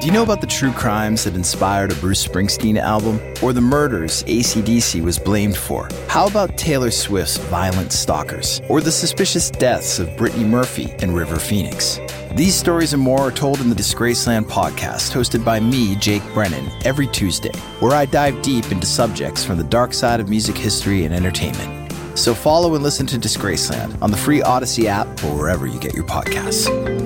Do you know about the true crimes that inspired a Bruce Springsteen album? Or the murders AC/DC was blamed for? How about Taylor Swift's Violent Stalkers? Or the suspicious deaths of Brittany Murphy and River Phoenix? These stories and more are told in the Disgraceland podcast, hosted by me, Jake Brennan, every Tuesday, where I dive deep into subjects from the dark side of music history and entertainment. So follow and listen to Disgraceland on the free Odyssey app or wherever you get your podcasts.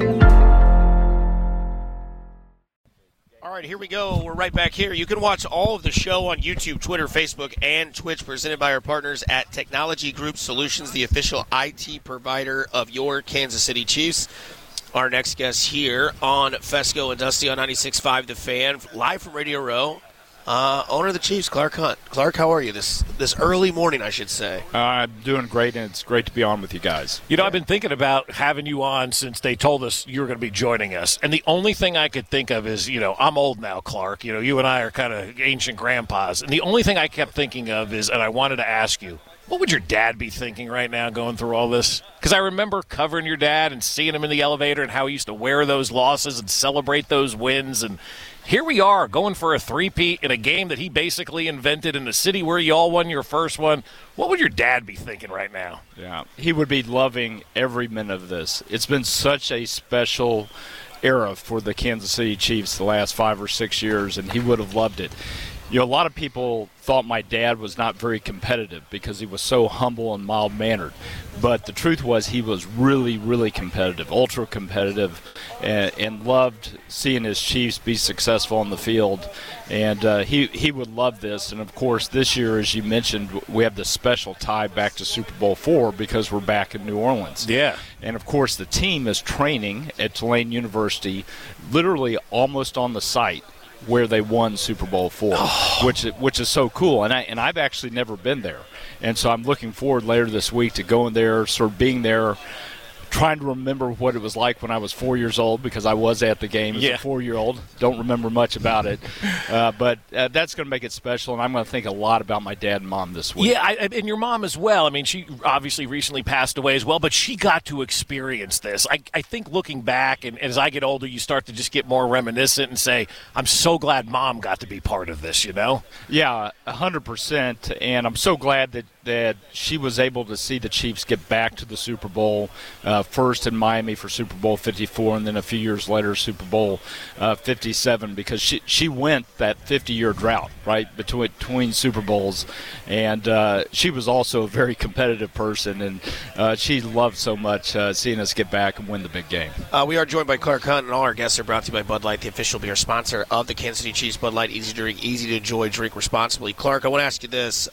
All right, here we go. We're right back here. You can watch all of the show on YouTube, Twitter, Facebook, and Twitch, presented by our partners at Technology Group Solutions, the official IT provider of your Kansas City Chiefs. Our next guest here on Fesco and Dusty on 96.5 The Fan, live from Radio Row, owner of the Chiefs, Clark Hunt. Clark, how are you this early morning, I should say? I'm doing great, and it's great to be on with you guys. You know, I've been thinking about having you on since they told us you were going to be joining us, and the only thing I could think of is, I'm old now, Clark. You and I are kind of ancient grandpas, and the only thing I kept thinking of is, and I wanted to ask you, what would your dad be thinking right now going through all this? Because I remember covering your dad and seeing him in the elevator and how he used to wear those losses and celebrate those wins. And here we are going for a three-peat in a game that he basically invented in a city where you all won your first one. What would your dad be thinking right now? Yeah, he would be loving every minute of this. It's been such a special era for the Kansas City Chiefs the last 5 or 6 years, and he would have loved it. A lot of people thought my dad was not very competitive because he was so humble and mild-mannered. But the truth was he was really, really competitive, ultra-competitive, and loved seeing his Chiefs be successful on the field. And he would love this. And, of course, this year, as you mentioned, we have the special tie back to Super Bowl IV because we're back in New Orleans. Yeah. And, of course, the team is training at Tulane University literally almost on the site where they won Super Bowl IV, which is so cool. And I've actually never been there. And so I'm looking forward later this week to going there, sort of being there, trying to remember what it was like when I was 4 years old, because I was at the game as a 4-year-old. Don't remember much about it. But that's going to make it special, and I'm going to think a lot about my dad and mom this week. Yeah, and your mom as well. I mean, she obviously recently passed away as well, but she got to experience this. I think looking back, and as I get older, you start to just get more reminiscent and say, I'm so glad Mom got to be part of this, Yeah, 100%, and I'm so glad that she was able to see the Chiefs get back to the Super Bowl, first in Miami for Super Bowl 54, and then a few years later Super Bowl 57, because she went that 50-year drought, right, between Super Bowls. And she was also a very competitive person, and she loved so much seeing us get back and win the big game. We are joined by Clark Hunt, and all our guests are brought to you by Bud Light, the official beer sponsor of the Kansas City Chiefs. Bud Light, easy to drink, easy to enjoy, drink responsibly. Clark, I want to ask you this.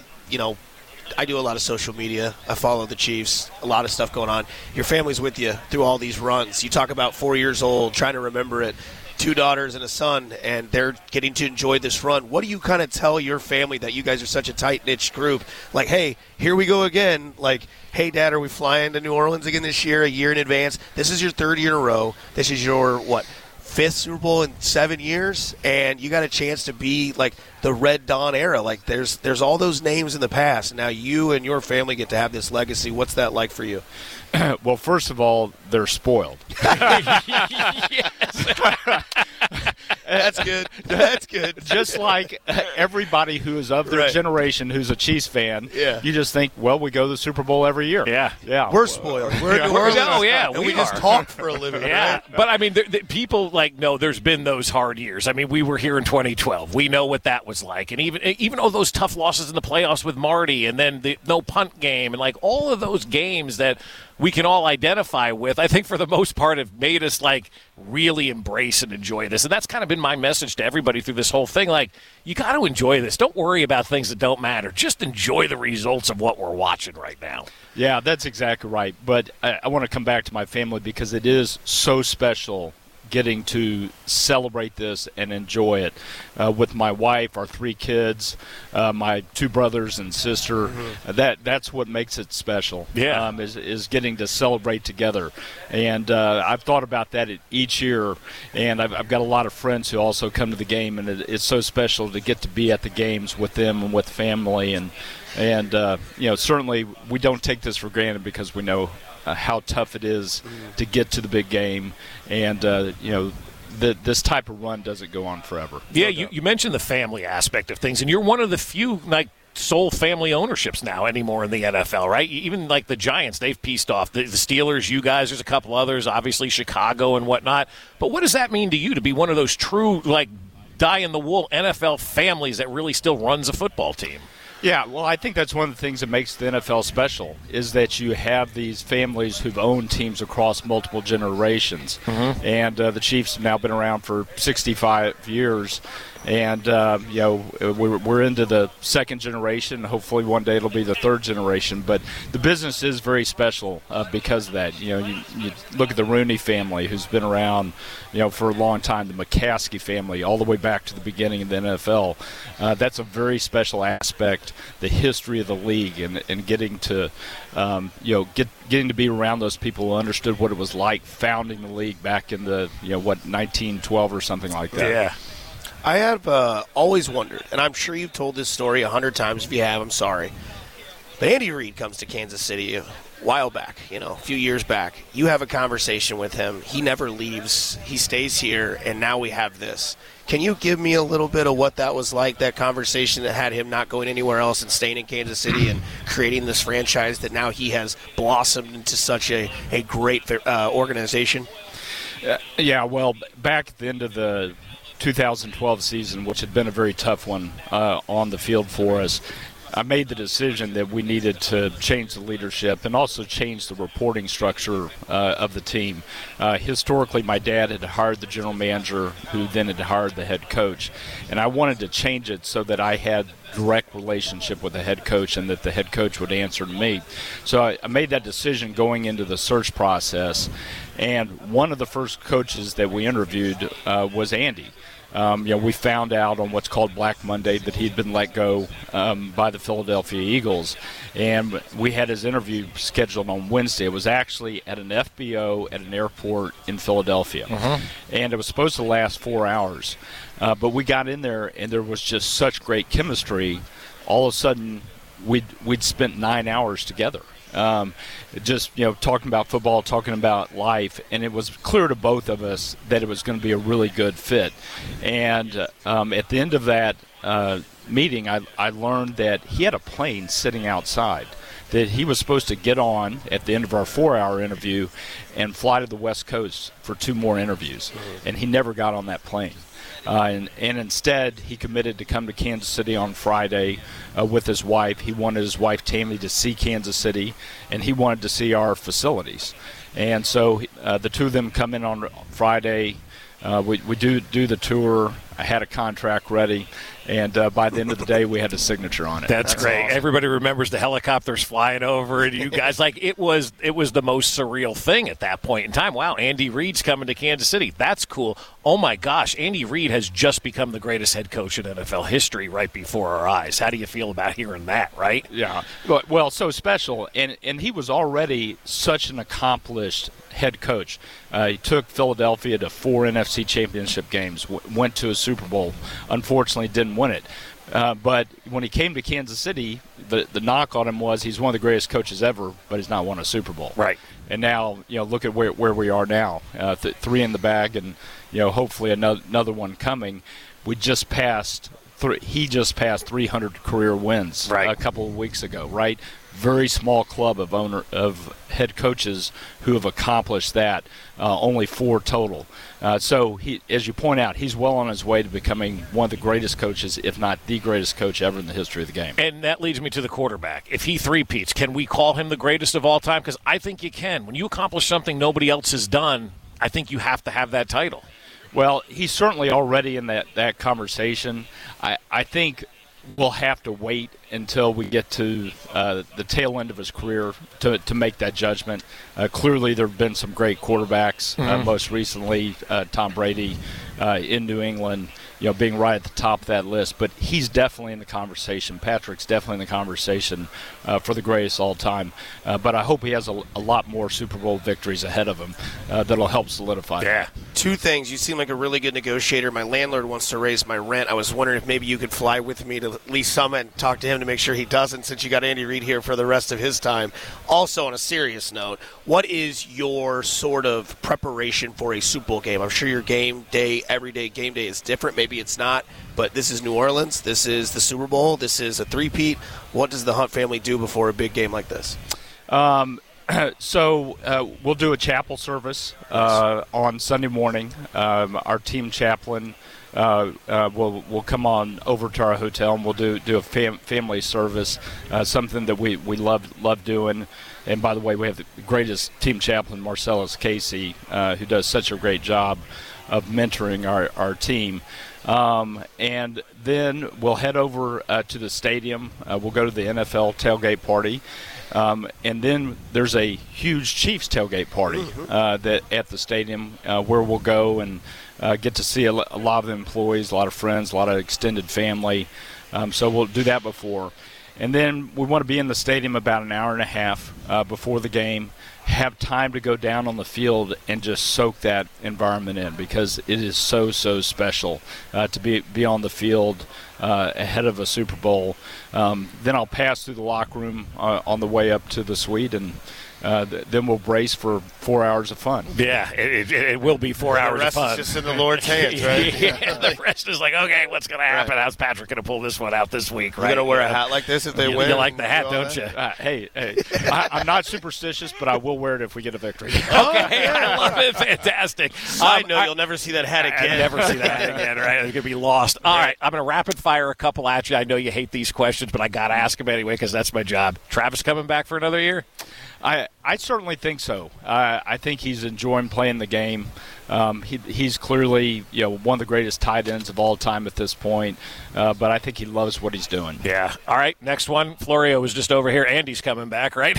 I do a lot of social media. I follow the Chiefs, a lot of stuff going on. Your family's with you through all these runs. You talk about 4 years old, trying to remember it, 2 daughters and a son, and they're getting to enjoy this run. What do you kind of tell your family that you guys are such a tight-knit group? Like, hey, here we go again. Like, hey, Dad, are we flying to New Orleans again this year, a year in advance? This is your 3rd year in a row. This is your, 5th Super Bowl in 7 years, and you got a chance to be like the Red Dawn era. Like there's all those names in the past. Now you and your family get to have this legacy. What's that like for you? Well, first of all, they're spoiled. That's good. That's good. Just like everybody who is of their generation who's a Chiefs fan, you just think, well, we go to the Super Bowl every year. Yeah. We're spoiled. We're in New Orleans. We just talk for a living. Yeah. Right? But, I mean, people, no, there's been those hard years. I mean, we were here in 2012. We know what that was like. And even though those tough losses in the playoffs with Marty and then the no punt game and, all of those games that we can all identify with, I think for the most part have made us really embrace and enjoy this. And that's kind of been my message to everybody through this whole thing. You got to enjoy this. Don't worry about things that don't matter. Just enjoy the results of what we're watching right now. Yeah, that's exactly right. But I want to come back to my family because it is so special getting to celebrate this and enjoy it with my wife, our 3 kids, my 2 brothers and sister. That's what makes it special. Is getting to celebrate together. And I've thought about that each year, and I've got a lot of friends who also come to the game, and it's so special to get to be at the games with them and with family. And certainly we don't take this for granted because we know how tough it is to get to the big game, and this type of run doesn't go on forever. Yeah, you mentioned the family aspect of things, and you're one of the few sole family ownerships now anymore in the NFL, right? Even like the Giants, they've pieced off. The Steelers, you guys, there's a couple others, obviously Chicago and whatnot. But what does that mean to you to be one of those true, die-in-the-wool NFL families that really still runs a football team? Yeah, well, I think that's one of the things that makes the NFL special is that you have these families who've owned teams across multiple generations. Mm-hmm. And the Chiefs have now been around for 65 years. And, we're into the second generation. Hopefully one day it'll be the third generation. But the business is very special because of that. You look at the Rooney family, who's been around, for a long time, the McCaskey family, all the way back to the beginning of the NFL. That's a very special aspect, the history of the league, and getting to, getting to be around those people who understood what it was like founding the league back in the, 1912 or something like that. Yeah. I have always wondered, and I'm sure you've told this story 100 times. If you have, I'm sorry. But Andy Reid comes to Kansas City a while back, a few years back. You have a conversation with him. He never leaves. He stays here, and now we have this. Can you give me a little bit of what that was like, that conversation that had him not going anywhere else and staying in Kansas City and creating this franchise that now he has blossomed into such a great organization? Yeah, well, back at the end of the 2012 season, which had been a very tough one on the field for us, I made the decision that we needed to change the leadership and also change the reporting structure of the team. Historically, my dad had hired the general manager, who then had hired the head coach, and I wanted to change it so that I had direct relationship with the head coach and that the head coach would answer to me. So I made that decision going into the search process, and one of the first coaches that we interviewed was Andy. We found out on what's called Black Monday that he'd been let go by the Philadelphia Eagles, and we had his interview scheduled on Wednesday. It was actually at an FBO at an airport in Philadelphia, and it was supposed to last 4 hours. But we got in there, and there was just such great chemistry. All of a sudden, we'd spent 9 hours together. Talking about football, talking about life, and it was clear to both of us that it was going to be a really good fit. And at the end of that meeting, I learned that he had a plane sitting outside that he was supposed to get on at the end of our 4-hour interview and fly to the West Coast for 2 more interviews. And he never got on that plane. And instead, he committed to come to Kansas City on Friday with his wife. He wanted his wife, Tammy, to see Kansas City, and he wanted to see our facilities. And so the two of them come in on Friday. We do the tour. I had a contract ready, and by the end of the day, we had a signature on it. That's great. Awesome. Everybody remembers the helicopters flying over, and you guys it was the most surreal thing at that point in time. Wow, Andy Reid's coming to Kansas City. That's cool. Oh my gosh, Andy Reid has just become the greatest head coach in NFL history right before our eyes. How do you feel about hearing that? Right? Yeah. Well, so special, and he was already such an accomplished head coach. He took Philadelphia to 4 NFC championship games, went to a Super Bowl. Unfortunately, didn't win it. But when he came to Kansas City, the knock on him was he's one of the greatest coaches ever, but he's not won a Super Bowl. Right. And now, look at where we are now. 3 in the bag, and hopefully another one coming. He just passed 300 career wins a couple of weeks ago. Right. Very small club of head coaches who have accomplished that. Only 4 total. So he, as you point out, he's well on his way to becoming one of the greatest coaches, if not the greatest coach ever in the history of the game. And that leads me to the quarterback. If he three-peats, can we call him the greatest of all time? Because I think you can. When you accomplish something nobody else has done, I think you have to have that title. Well, he's certainly already in that conversation. I think we'll have to wait until we get to the tail end of his career to make that judgment. Clearly, there have been some great quarterbacks, most recently Tom Brady in New England, being right at the top of that list. But he's definitely in the conversation. Patrick's definitely in the conversation for the greatest all time. But I hope he has a lot more Super Bowl victories ahead of him that'll help solidify that. 2 things. You seem like a really good negotiator. My landlord wants to raise my rent. I was wondering if maybe you could fly with me to Lee Summit and talk to him to make sure he doesn't, since you got Andy Reid here for the rest of his time. Also, on a serious note, what is your sort of preparation for a Super Bowl game? I'm sure your game day, everyday game day is different. Maybe it's not, but this is New Orleans. This is the Super Bowl. This is a three-peat. What does the Hunt family do before a big game like this? So we'll do a chapel service on Sunday morning. Our team chaplain will come on over to our hotel, and we'll do a family service, something that we love doing. And by the way, we have the greatest team chaplain, Marcellus Casey, who does such a great job of mentoring our team. And then we'll head over to the stadium. We'll go to the NFL tailgate party. And then there's a huge Chiefs tailgate party that at the stadium where we'll go and get to see a lot of the employees, a lot of friends, a lot of extended family. So we'll do that before. And then we want to be in the stadium about an hour and a half before the game, have time to go down on the field and just soak that environment in, because it is so special to be on the field ahead of a Super Bowl. Then I'll pass through the locker room on the way up to the suite, and then we'll brace for 4 hours of fun. Yeah, it will be 4 hours of fun. The rest is just in the Lord's hands, right? Yeah, the rest is like, okay, what's going to happen? How's Patrick going to pull this one out this week, right? You're going to wear a hat like this if they win? You like the hat, don't you? Hey, I'm not superstitious, but I will wear it if we get a victory. Okay, I love it. Fantastic. I know you'll never see that hat again. I'll never see that hat again, right? It's going to be lost. All right, I'm going to rapid fire a couple at you. I know you hate these questions, but I got to ask them anyway because that's my job. Travis coming back for another year? I certainly think so. I think he's enjoying playing the game. He's clearly one of the greatest tight ends of all time at this point, but I think he loves what he's doing. Yeah. All right, next one. Florio was just over here. Andy's coming back, right?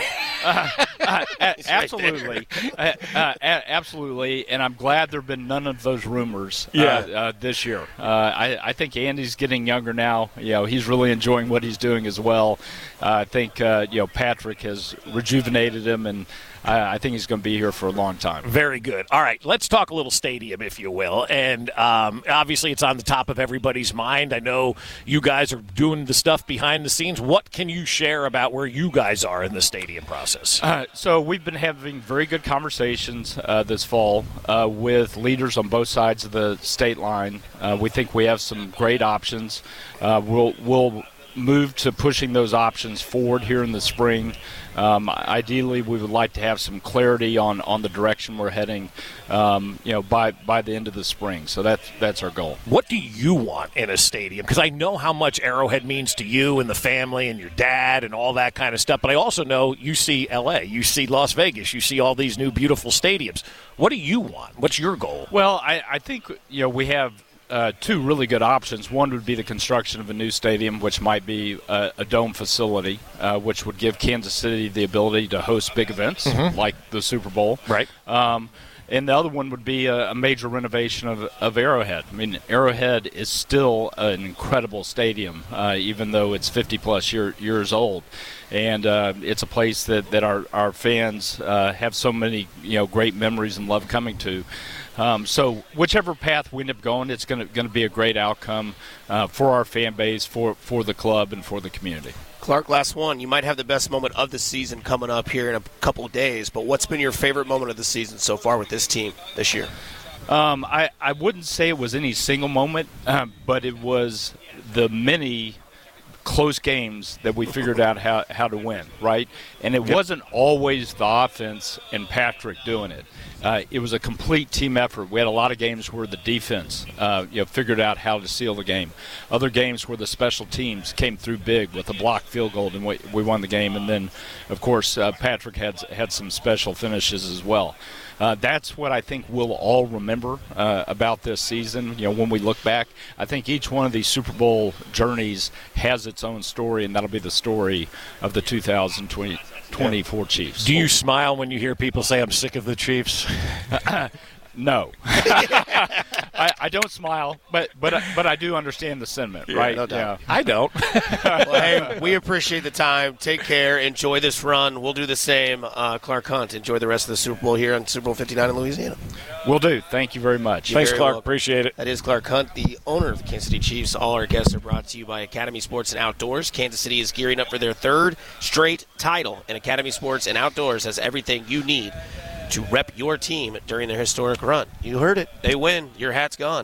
Absolutely. Absolutely, and I'm glad there have been none of those rumors this year. I think Andy's getting younger now. He's really enjoying what he's doing as well. I think Patrick has rejuvenated him, and I think he's going to be here for a long time. Very good. All right, let's talk a little stadium, if you will. And obviously it's on the top of everybody's mind. I know you guys are doing the stuff behind the scenes. What can you share about where you guys are in the stadium process? So we've been having very good conversations this fall with leaders on both sides of the state line. We think we have some great options. We'll move to pushing those options forward here in the spring. Ideally, we would like to have some clarity on the direction we're heading, by the end of the spring. So that's our goal. What do you want in a stadium? Because I know how much Arrowhead means to you and the family and your dad and all that kind of stuff. But I also know you see L.A., you see Las Vegas, you see all these new beautiful stadiums. What do you want? What's your goal? Well, I think we have two really good options. One would be the construction of a new stadium, which might be a dome facility, which would give Kansas City the ability to host big events like the Super Bowl. Right. And the other one would be a major renovation of Arrowhead. I mean, Arrowhead is still an incredible stadium, even though it's 50-plus years old. And it's a place that our fans have so many great memories and love coming to. So whichever path we end up going, it's going to be a great outcome for our fan base, for the club, and for the community. Clark, last one. You might have the best moment of the season coming up here in a couple of days, but what's been your favorite moment of the season so far with this team this year? I wouldn't say it was any single moment, but it was the many close games that we figured out how to win, right? And it wasn't always the offense and Patrick doing it. It was a complete team effort. We had a lot of games where the defense figured out how to seal the game. Other games where the special teams came through big with a blocked field goal and we won the game. And then, of course, Patrick had some special finishes as well. That's what I think we'll all remember about this season. When we look back, I think each one of these Super Bowl journeys has its own story, and that'll be the story of the 2024 Chiefs. Do you smile when you hear people say, I'm sick of the Chiefs? No. I don't smile, but I do understand the sentiment, right? no doubt. Yeah. I don't. Well, hey, we appreciate the time. Take care. Enjoy this run. We'll do the same. Clark Hunt, enjoy the rest of the Super Bowl here on Super Bowl 59 in Louisiana. Will do. Thank you very much. Thanks, very Clark. welcome. Appreciate it. That is Clark Hunt, the owner of the Kansas City Chiefs. All our guests are brought to you by Academy Sports and Outdoors. Kansas City is gearing up for their third straight title, and Academy Sports and Outdoors has everything you need to rep your team during their historic run. You heard it. They win. Your hat's gone.